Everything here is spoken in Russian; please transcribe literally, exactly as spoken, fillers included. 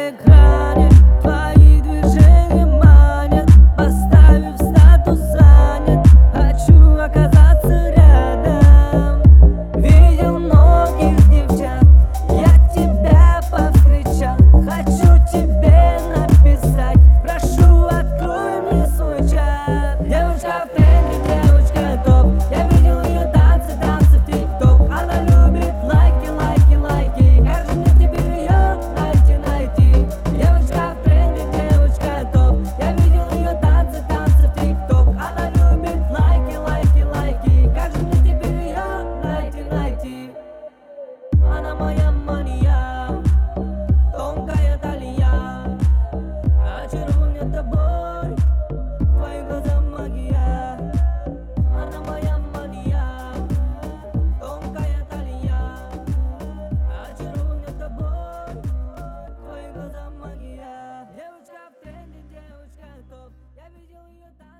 на экране, твои движения манят, поставив статус занят. Хочу оказаться рядом. Видел многих девчат, я тебя повстречал. Хочу тебе написать, прошу, открой мне свой чат. Девушка в тренде, девушка топ. Я видел ее танцы, танцы в тик-ток. Она любит лайки, лайки, лайки. Как же мне теперь ее найти, найти? Девушка в тренде, девушка топ. Я видел ее танцы, танцы в тик-ток. Она любит лайки, лайки, лайки. Как же мне теперь ее найти, найти? Она моя мания, тонкая талия. Очарован тобой, твои глаза магия. Она моя мания, тонкая талия. Очарован тобой, твои глаза магия. Девушка в тренде, девушка топ. Я видел ее там.